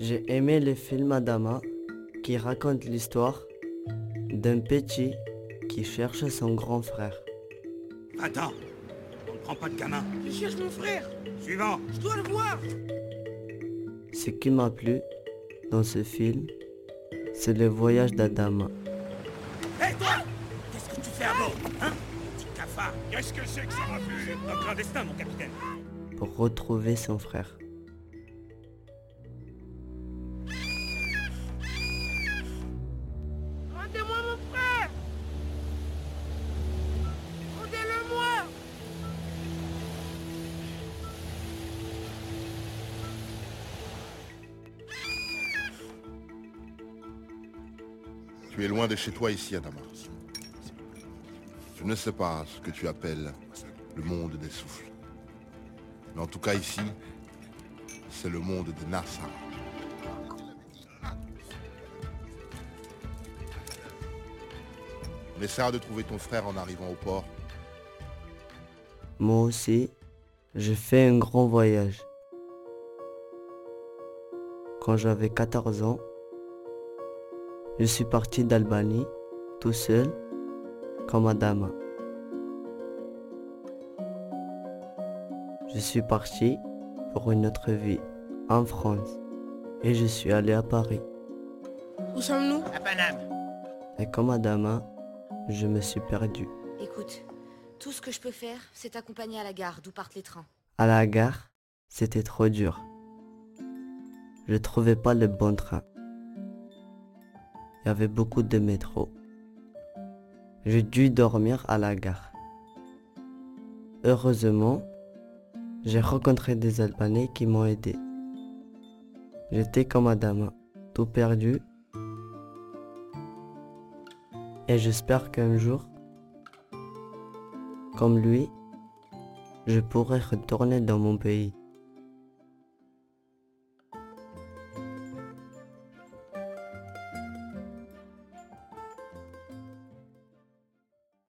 J'ai aimé le film Adama qui raconte l'histoire d'un petit qui cherche son grand frère. Attends, on ne prend pas de gamin. Je cherche mon frère. Suivant. Je dois le voir. Ce qui m'a plu dans ce film, c'est le voyage d'Adama. Hé toi, qu'est-ce que tu fais à bord, hein? Petit cafard. Qu'est-ce que c'est que ça refuse? Un clandestin, mon capitaine. Pour retrouver son frère. Rendez-moi mon frère. Rendez-le-moi. Tu es loin de chez toi ici, Adama. Je ne sais pas ce que tu appelles le monde des souffles. Mais en tout cas ici, c'est le monde de Nassa. On essaiera de trouver ton frère en arrivant au port. Moi aussi, j'ai fait un grand voyage. Quand j'avais 14 ans, je suis parti d'Albanie, tout seul, comme Adama. Je suis parti pour une autre vie, en France, et je suis allé à Paris. Où sommes-nous? À Paname. Et comme Adama, je me suis perdu. Écoute, tout ce que je peux faire, c'est t'accompagner à la gare d'où partent les trains. À la gare, c'était trop dur. Je trouvais pas le bon train. Il y avait beaucoup de métro. J'ai dû dormir à la gare. Heureusement, j'ai rencontré des Albanais qui m'ont aidé. J'étais comme Adama, tout perdu. Et j'espère qu'un jour, comme lui, je pourrai retourner dans mon pays.